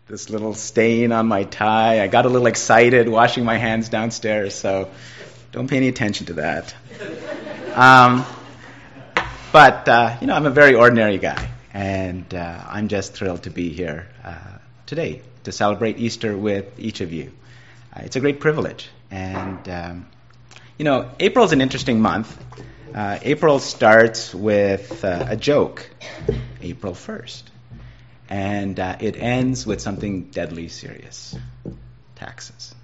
this little stain on my tie. I got a little excited washing my hands downstairs, so don't pay any attention to that. But I'm a very ordinary guy, and I'm just thrilled to be here today to celebrate Easter with each of you. It's a great privilege. And, April's an interesting month. April starts with a joke, April 1st. And it ends with something deadly serious, taxes.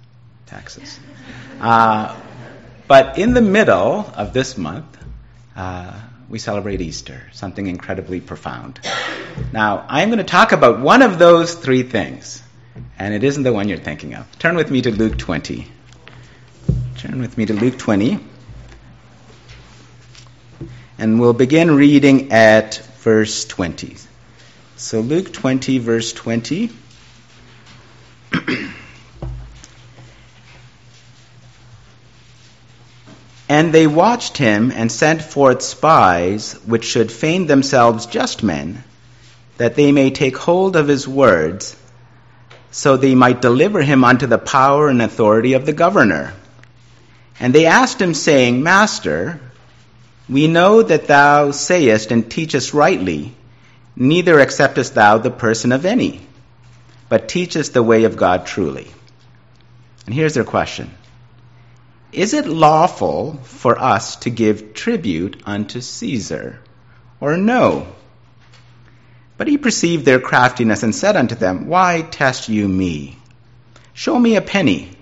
But in the middle of this month, we celebrate Easter, something incredibly profound. Now, I'm going to talk about one of those three things, and it isn't the one you're thinking of. Turn with me to Luke 20. And we'll begin reading at verse 20. So Luke 20, verse 20. And they watched him and sent forth spies, which should feign themselves just men, that they may take hold of his words, so they might deliver him unto the power and authority of the governor. And they asked him, saying, Master, we know that thou sayest and teachest rightly, neither acceptest thou the person of any, but teachest the way of God truly. And here's their question. Is it lawful for us to give tribute unto Caesar, or no? But he perceived their craftiness and said unto them, Why test you me? Show me a penny.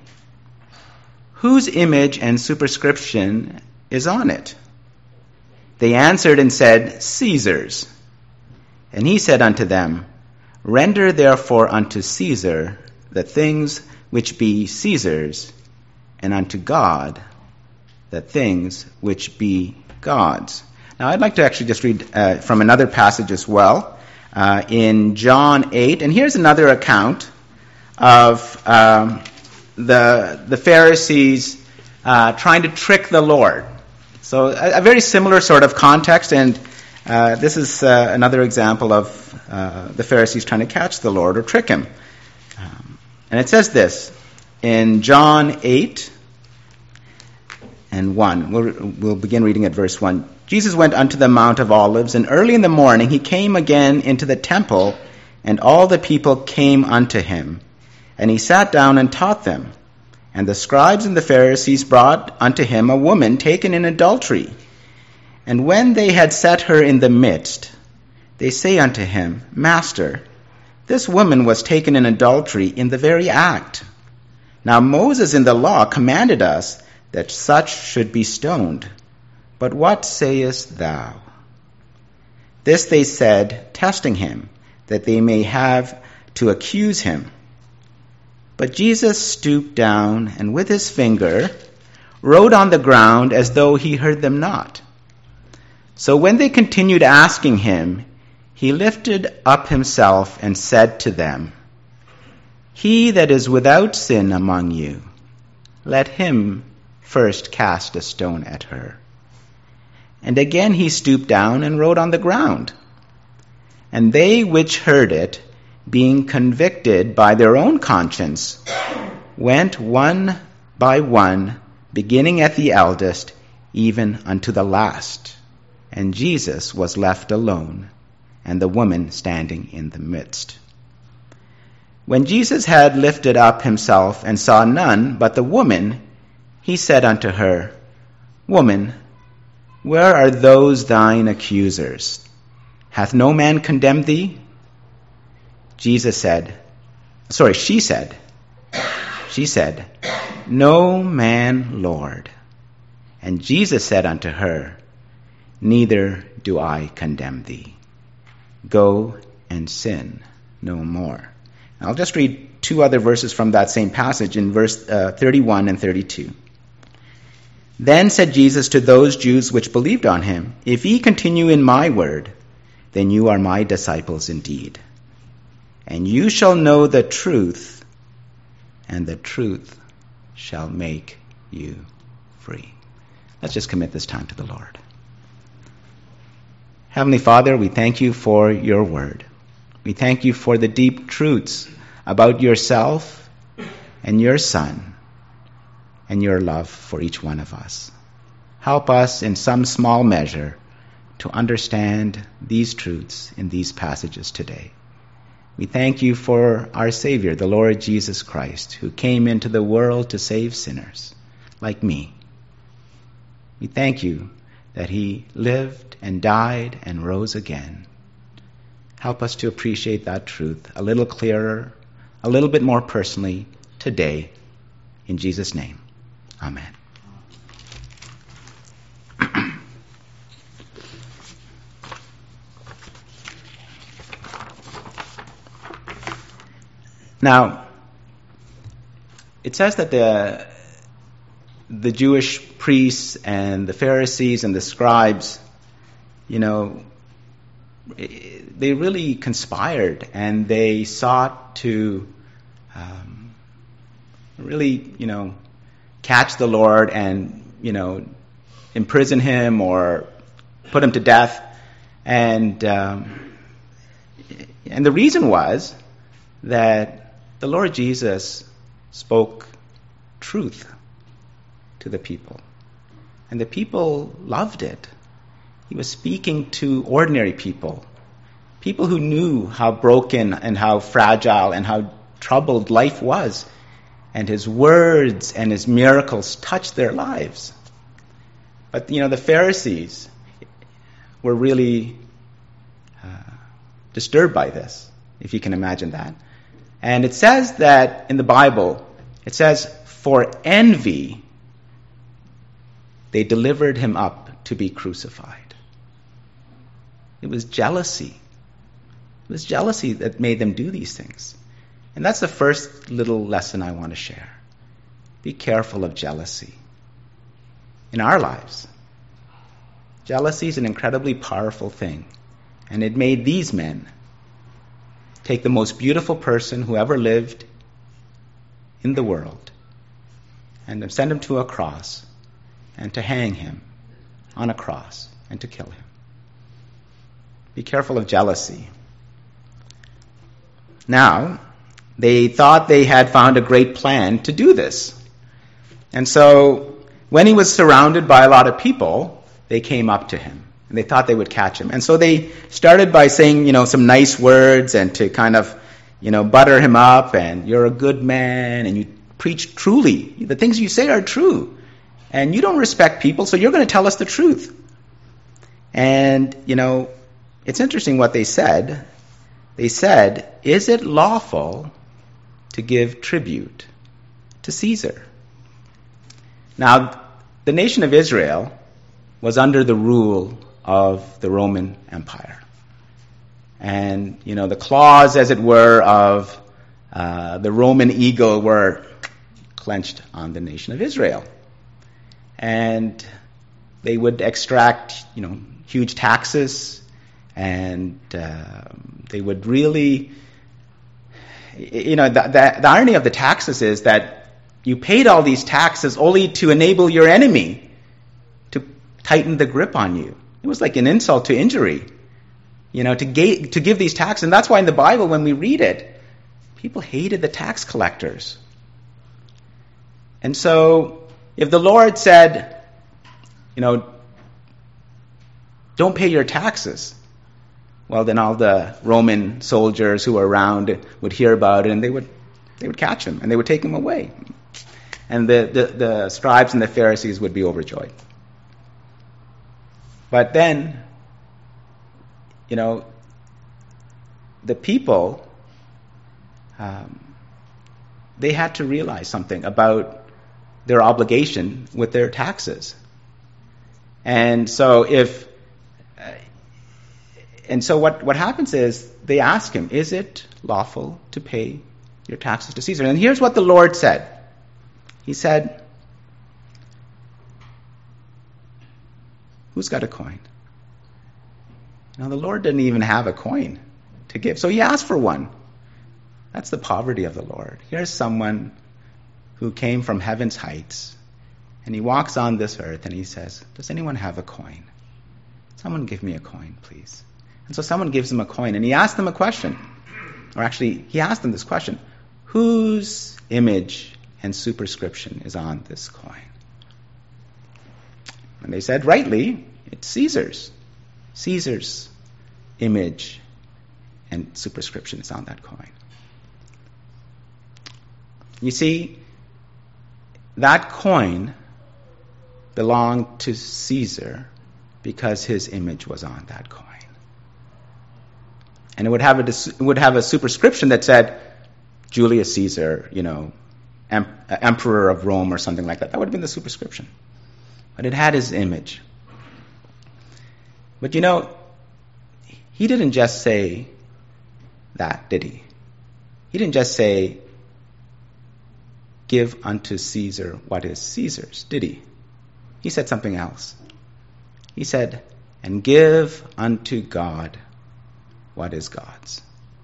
Whose image and superscription is on it? They answered and said, Caesar's. And he said unto them, Render therefore unto Caesar the things which be Caesar's, and unto God the things which be God's. Now I'd like to actually just read from another passage as well, in John 8. And here's another account of the Pharisees trying to trick the Lord. So a very similar sort of context, and this is another example of the Pharisees trying to catch the Lord or trick him. And it says this in John 8 and 1. We'll begin reading at verse 1. Jesus went unto the Mount of Olives, and early in the morning he came again into the temple, and all the people came unto him. And he sat down and taught them. And the scribes and the Pharisees brought unto him a woman taken in adultery. And when they had set her in the midst, they say unto him, Master, this woman was taken in adultery in the very act. Now Moses in the law commanded us that such should be stoned. But what sayest thou? This they said, testing him, that they may have to accuse him. But Jesus stooped down, and with his finger wrote on the ground as though he heard them not. So when they continued asking him, he lifted up himself and said to them, He that is without sin among you, let him first cast a stone at her. And again he stooped down and wrote on the ground. And they which heard it, being convicted by their own conscience, went one by one, beginning at the eldest, even unto the last. And Jesus was left alone, and the woman standing in the midst. When Jesus had lifted up himself and saw none but the woman, he said unto her, Woman, where are those thine accusers? Hath no man condemned thee? She said, No man, Lord. And Jesus said unto her, Neither do I condemn thee. Go and sin no more. I'll just read two other verses from that same passage in verse 31 and 32. Then said Jesus to those Jews which believed on him, If ye continue in my word, then you are my disciples indeed. And you shall know the truth, and the truth shall make you free. Let's just commit this time to the Lord. Heavenly Father, we thank you for your word. We thank you for the deep truths about yourself and your Son and your love for each one of us. Help us in some small measure to understand these truths in these passages today. We thank you for our Savior, the Lord Jesus Christ, who came into the world to save sinners like me. We thank you that he lived and died and rose again. Help us to appreciate that truth a little clearer, a little bit more personally today. In Jesus' name, amen. Now, it says that the Jewish priests and the Pharisees and the scribes, they really conspired and they sought to really, catch the Lord and, imprison him or put him to death. And the reason was that the Lord Jesus spoke truth to the people. And the people loved it. He was speaking to ordinary people, people who knew how broken and how fragile and how troubled life was. And his words and his miracles touched their lives. But, the Pharisees were really disturbed by this, if you can imagine that. And it says that in the Bible, it says, for envy, they delivered him up to be crucified. It was jealousy. It was jealousy that made them do these things. And that's the first little lesson I want to share. Be careful of jealousy in our lives. Jealousy is an incredibly powerful thing. And it made these men take the most beautiful person who ever lived in the world and send him to a cross and to hang him on a cross and to kill him. Be careful of jealousy. Now, they thought they had found a great plan to do this. And so, when he was surrounded by a lot of people, they came up to him. And they thought they would catch him. And so they started by saying, some nice words and to kind of, butter him up. And you're a good man and you preach truly. The things you say are true. And you don't respect people, so you're going to tell us the truth. And, it's interesting what they said. They said, is it lawful to give tribute to Caesar? Now, the nation of Israel was under the rule of the Roman Empire. And, the claws, as it were, of the Roman eagle were clenched on the nation of Israel. And they would extract, huge taxes, and they would really, the irony of the taxes is that you paid all these taxes only to enable your enemy to tighten the grip on you. It was like an insult to injury, to give these taxes. And that's why in the Bible, when we read it, people hated the tax collectors. And so, if the Lord said, don't pay your taxes, well, then all the Roman soldiers who were around would hear about it, and they would catch him, and they would take him away. And the scribes and the Pharisees would be overjoyed. But then, the people, they had to realize something about their obligation with their taxes. And so what happens is they ask him, is it lawful to pay your taxes to Caesar? And here's what the Lord said. He said, who's got a coin? Now, the Lord didn't even have a coin to give, so he asked for one. That's the poverty of the Lord. Here's someone who came from heaven's heights, and he walks on this earth, and he says, does anyone have a coin? Someone give me a coin, please. And so someone gives him a coin, and he asked them a question. Or actually, he asked them this question, whose image and superscription is on this coin? And they said, rightly, it's Caesar's. Caesar's image and superscription is on that coin. You see, that coin belonged to Caesar because his image was on that coin. And it would have a superscription that said, Julius Caesar, Emperor of Rome or something like that. That would have been the superscription. But it had his image. But he didn't just say that, did he? He didn't just say, give unto Caesar what is Caesar's, did he? He said something else. He said, and give unto God what is God's.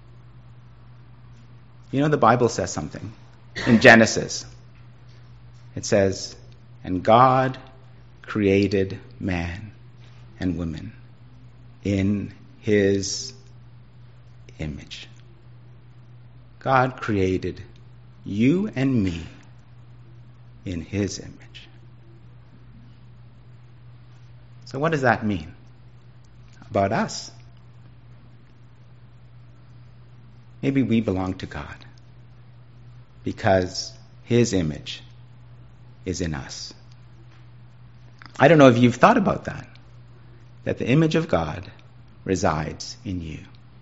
The Bible says something. In Genesis, it says, and God created man and woman in his image. God created you and me in his image. So what does that mean about us? Maybe we belong to God because his image is in us. I don't know if you've thought about that the image of God resides in you.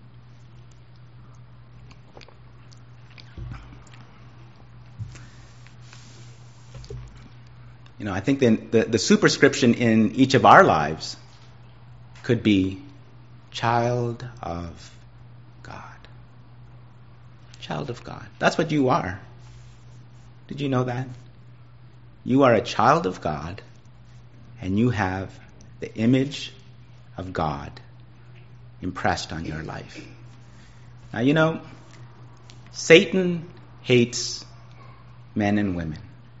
I think the superscription in each of our lives could be child of God. Child of God. That's what you are. Did you know that? You are a child of God, and you have the image of God impressed on your life. Now, Satan hates men and women.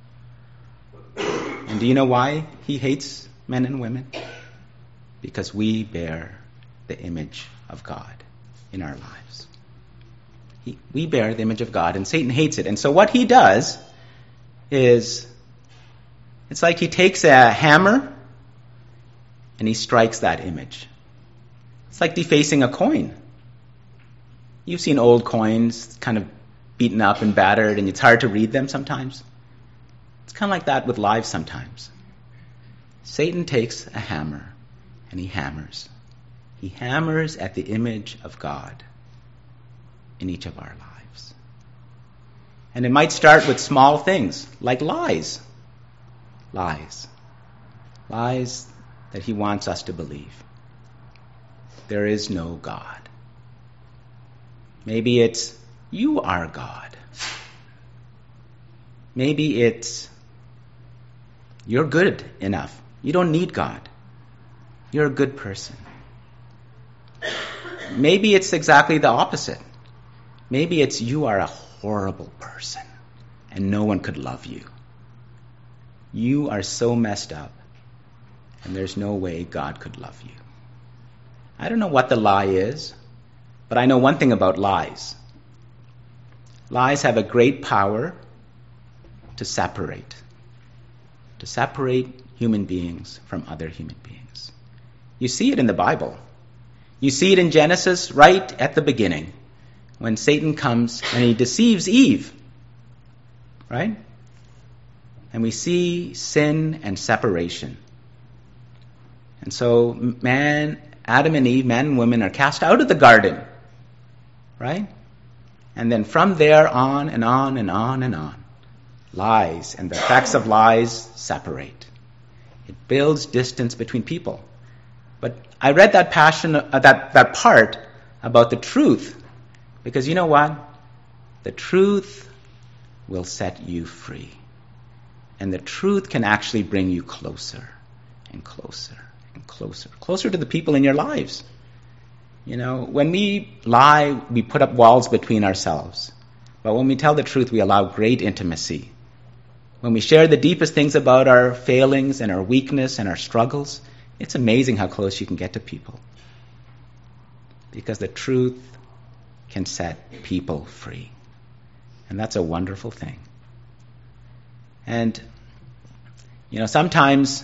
And do you know why he hates men and women? Because we bear the image of God in our lives. We bear the image of God, and Satan hates it. And so what he does is, it's like he takes a hammer and he strikes that image. It's like defacing a coin. You've seen old coins kind of beaten up and battered, and it's hard to read them sometimes. It's kind of like that with lives sometimes. Satan takes a hammer and he hammers. He hammers at the image of God in each of our lives. And it might start with small things like lies. Lies that he wants us to believe. There is no God. Maybe it's, you are God. Maybe it's, you're good enough. You don't need God. You're a good person. Maybe it's exactly the opposite. Maybe it's, you are a horrible person and no one could love you. You are so messed up and there's no way God could love you. I don't know what the lie is, but I know one thing about lies. Lies have a great power to separate human beings from other human beings. You see it in the Bible. You see it in Genesis right at the beginning when Satan comes and he deceives Eve, right? And we see sin and separation. And so Adam and Eve, man and woman, are cast out of the garden, right? And then from there on and on and on and on, lies and the effects of lies separate. It builds distance between people. But I read that that part about the truth, because you know what? The truth will set you free. And the truth can actually bring you closer and closer and closer to the people in your lives. When we lie, we put up walls between ourselves. But when we tell the truth, we allow great intimacy. When we share the deepest things about our failings and our weakness and our struggles, it's amazing how close you can get to people. Because the truth can set people free. And And that's a wonderful thing. And, sometimes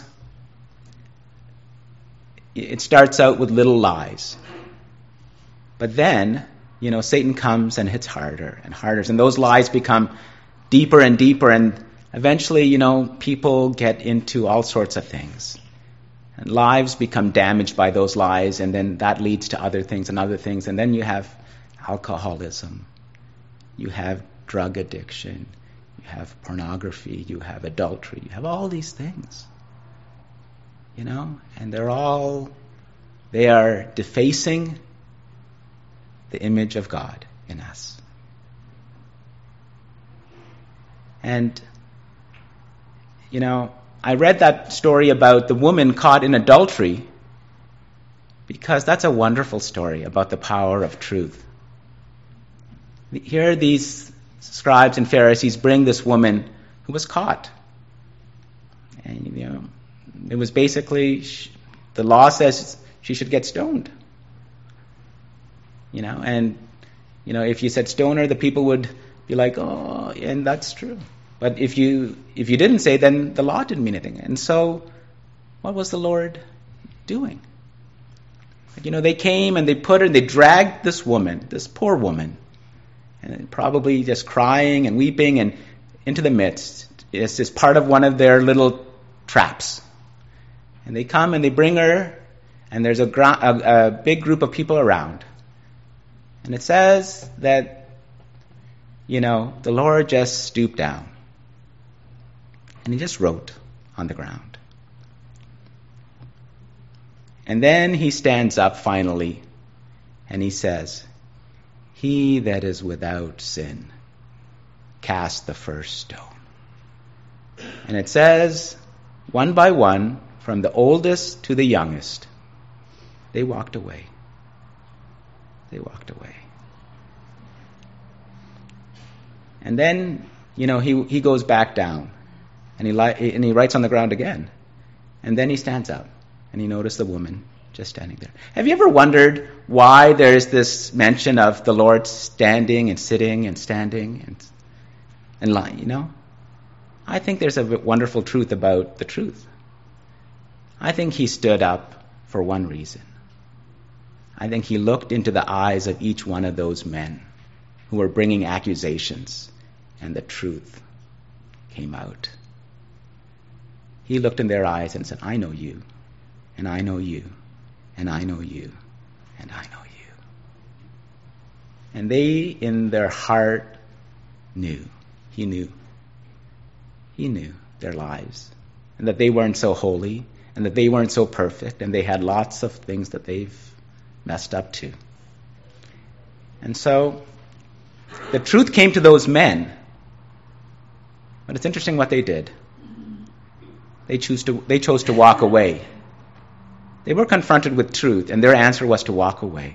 it starts out with little lies. But then, Satan comes and hits harder and harder. And those lies become deeper and deeper. And eventually, people get into all sorts of things. And lives become damaged by those lies. And then that leads to other things and other things. And then you have alcoholism. You have drug addiction. You have pornography. You have adultery. You have all these things. And they are defacing the image of God in us. And, I read that story about the woman caught in adultery because that's a wonderful story about the power of truth. Here these scribes and Pharisees bring this woman who was caught. And, it was basically, the law says she should get stoned. And, if you said stone her, the people would be like, oh, and that's true. But if you didn't say, then the law didn't mean anything. And so, what was the Lord doing? They came and they they dragged this woman, this poor woman, and probably just crying and weeping, and into the midst. It's just part of one of their little traps. And they come and they bring her, and there's a big group of people around. And it says that, the Lord just stooped down. And he just wrote on the ground. And then he stands up finally, and he says, "He that is without sin, cast the first stone." And it says, one by one, from the oldest to the youngest, they walked away. They walked away. And then, he goes back down, and he writes on the ground again. And then he stands up, and he noticed the woman just standing there. Have you ever wondered why there's this mention of the Lord standing and sitting and standing and lying, I think there's a wonderful truth about the truth. I think he stood up for one reason. I think he looked into the eyes of each one of those men who were bringing accusations, and the truth came out. He looked in their eyes and said, "I know you, and I know you, and I know you, and I know you." And they, in their heart, knew. He knew. He knew their lives, and that they weren't so holy, and that they weren't so perfect, and they had lots of things that they've messed up too. And so, the truth came to those men. But it's interesting what they did. They chose to walk away. They were confronted with truth, and their answer was to walk away.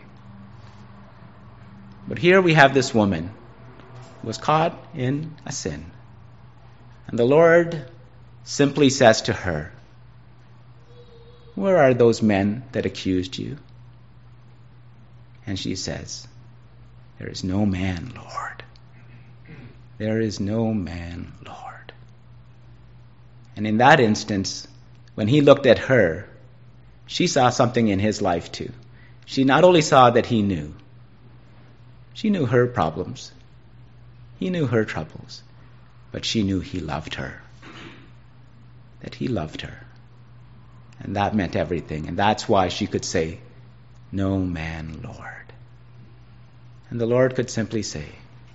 But here we have this woman who was caught in a sin. And the Lord simply says to her, "Where are those men that accused you?" And she says, "There is no man, Lord. There is no man, Lord." And in that instance, when he looked at her, she saw something in his life too. She not only saw that he knew, she knew her problems, he knew her troubles, but she knew he loved her, that he loved her. And that meant everything. And that's why she could say, "No man, Lord." And the Lord could simply say,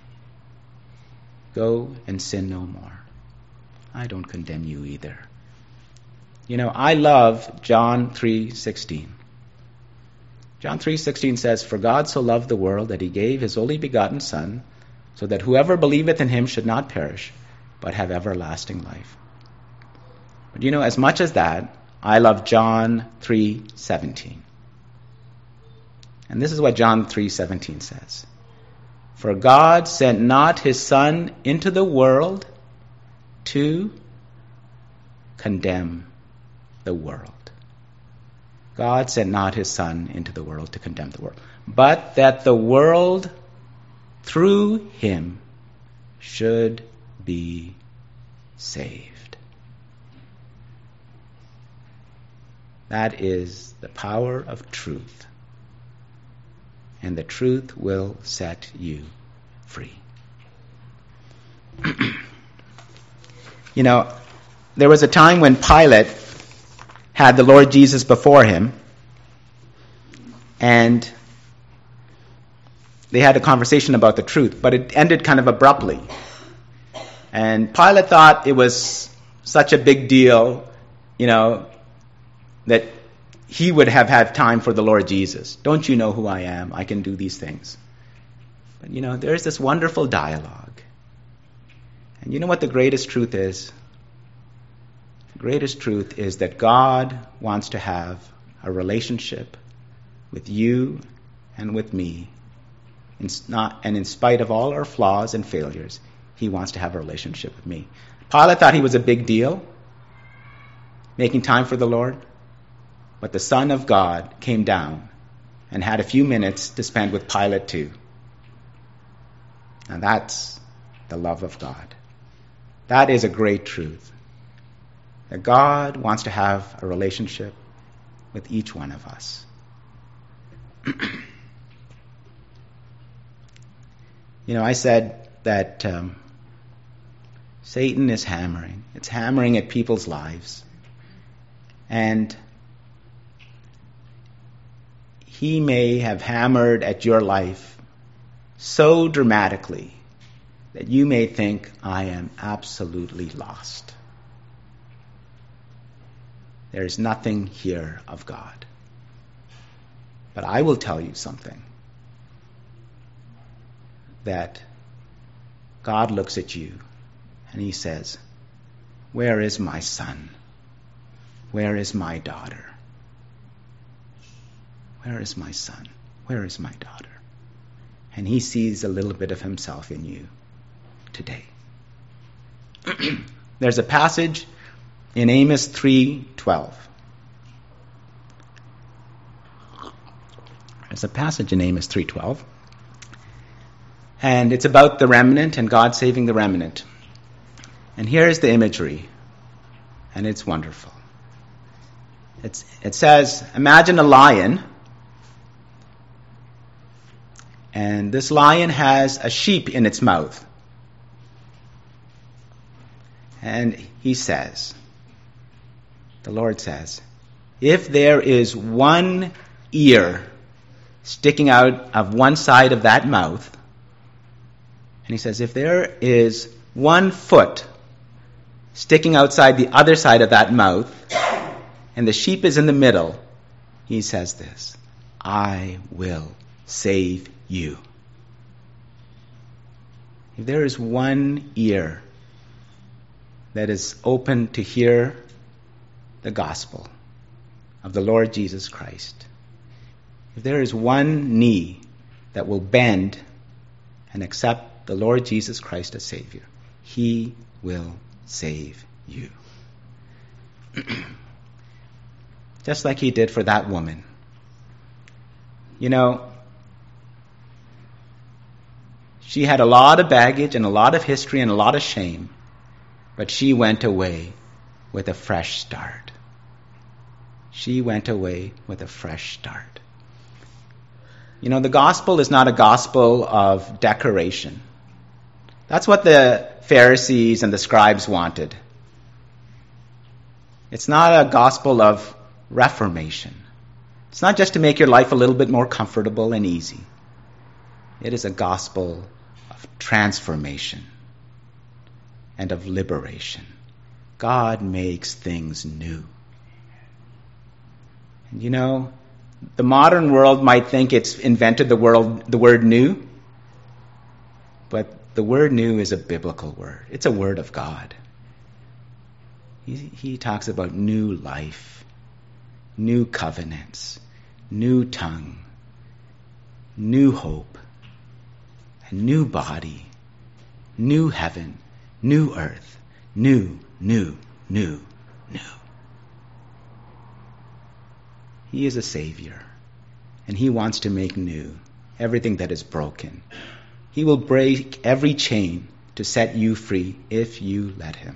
"Go and sin no more. I don't condemn you either." I love John 3:16. John 3:16 says, "For God so loved the world that he gave his only begotten Son, so that whoever believeth in him should not perish, but have everlasting life." But as much as that, I love John 3:17. And this is what John 3:17 says. "For God sent not his Son into the world to condemn the world." God sent not his Son into the world to condemn the world, but that the world through him should be saved. That is the power of truth. And the truth will set you free. You know, there was a time when Pilate had the Lord Jesus before him, and they had a conversation about the truth, but it ended kind of abruptly. And Pilate thought it was such a big deal, you know, that he would have had time for the Lord Jesus. Don't you know who I am? I can do these things. But, you know, there's this wonderful dialogue. And you know what the greatest truth is? The greatest truth is that God wants to have a relationship with you and with me. And in spite of all our flaws and failures, he wants to have a relationship with me. Pilate thought he was a big deal, making time for the Lord. But the Son of God came down and had a few minutes to spend with Pilate too. And that's the love of God. That is a great truth. That God wants to have a relationship with each one of us. You know, I said that Satan is hammering. It's hammering at people's lives. And he may have hammered at your life so dramatically that you may think, I am absolutely lost. There is nothing here of God. But I will tell you something. That God looks at you and he says, where is my son? Where is my daughter? Where is my son? Where is my daughter? And he sees a little bit of himself in you today. There's a passage in Amos 3:12. There's a passage in Amos 3:12. And it's about the remnant and God saving the remnant. And here's the imagery. And it's wonderful. It says, imagine a lion. And this lion has a sheep in its mouth. And he says, the Lord says, if there is one ear sticking out of one side of that mouth, and he says, if there is one foot sticking outside the other side of that mouth, and the sheep is in the middle, he says this, I will save you. If there is one ear that is open to hear the gospel of the Lord Jesus Christ, if there is one knee that will bend and accept the Lord Jesus Christ as Savior, he will save you. Just like he did for that woman. You know, she had a lot of baggage and a lot of history and a lot of shame, but she went away with a fresh start. She went away with a fresh start. You know, the gospel is not a gospel of decoration. That's what the Pharisees and the scribes wanted. It's not a gospel of reformation. It's not just to make your life a little bit more comfortable and easy. It is a gospel of transformation and of liberation. God makes things new. And you know, the modern world might think it's invented the word new, but the word new is a biblical word. It's a word of God. He talks about new life, new covenants, new tongue, new hope, a new body, new heaven, new earth, new. He is a Savior, and he wants to make new everything that is broken. He will break every chain to set you free if you let him.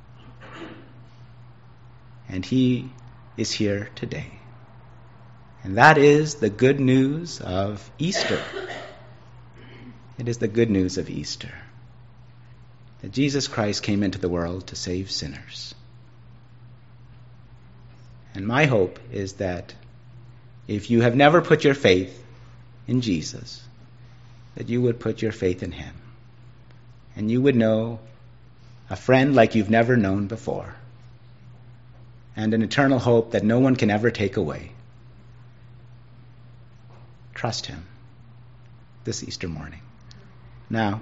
And he is here today. And that is the good news of Easter. It is the good news of Easter. That Jesus Christ came into the world to save sinners. And my hope is that if you have never put your faith in Jesus, that you would put your faith in him. And you would know a friend like you've never known before. And an eternal hope that no one can ever take away. Trust him this Easter morning. Now,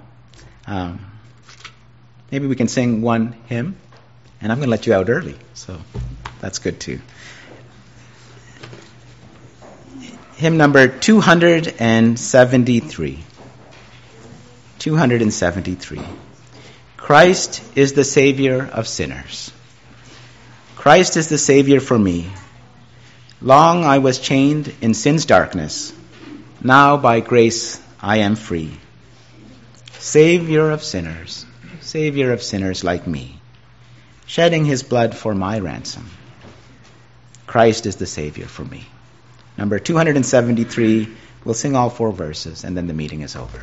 maybe we can sing one hymn, and I'm going to let you out early, so that's good too. Hymn number 273. 273. Christ is the Savior of sinners. Christ is the Savior for me. Long I was chained in sin's darkness. Now by grace I am free. Savior of sinners like me, shedding his blood for my ransom. Christ is the Savior for me. Number 273, we'll sing all 4 verses, and then the meeting is over.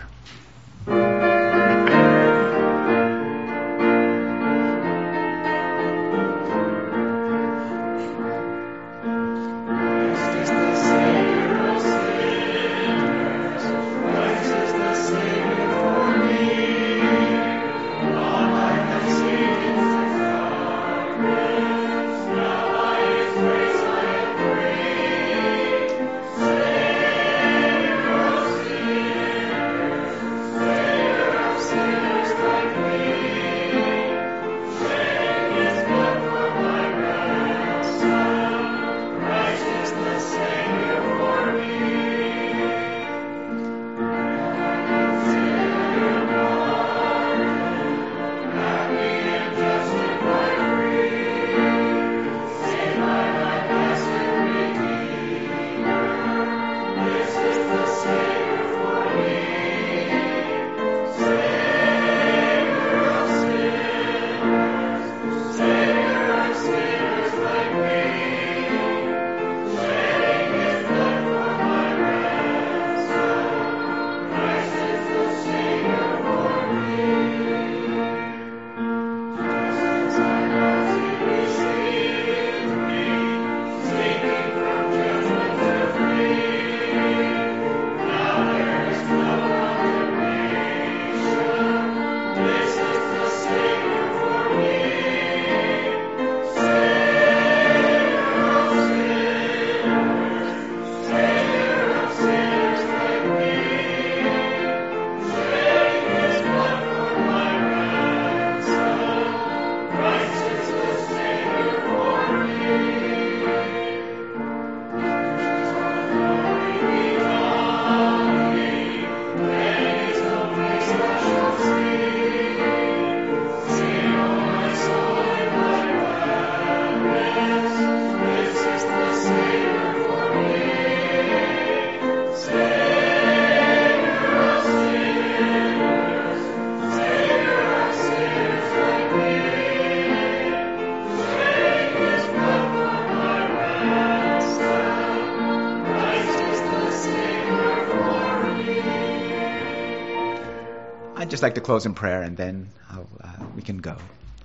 I'd just like to close in prayer, and then we can go.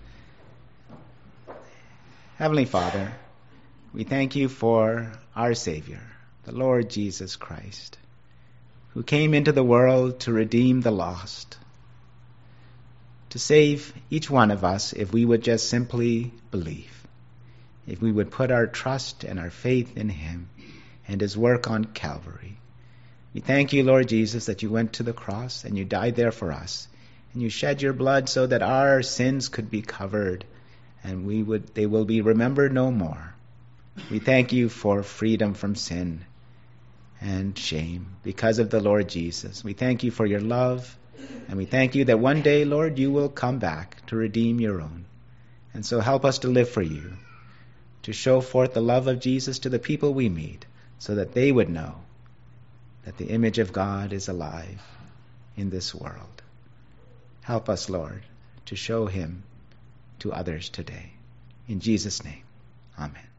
Heavenly Father, we thank you for our Savior, the Lord Jesus Christ, who came into the world to redeem the lost, to save each one of us if we would just simply believe, if we would put our trust and our faith in him and his work on Calvary. We thank you, Lord Jesus, that you went to the cross and you died there for us, and you shed your blood so that our sins could be covered and they will be remembered no more. We thank you for freedom from sin and shame because of the Lord Jesus. We thank you for your love, and we thank you that one day, Lord, you will come back to redeem your own. And so help us to live for you, to show forth the love of Jesus to the people we meet, so that they would know that the image of God is alive in this world. Help us, Lord, to show him to others today. In Jesus' name, amen.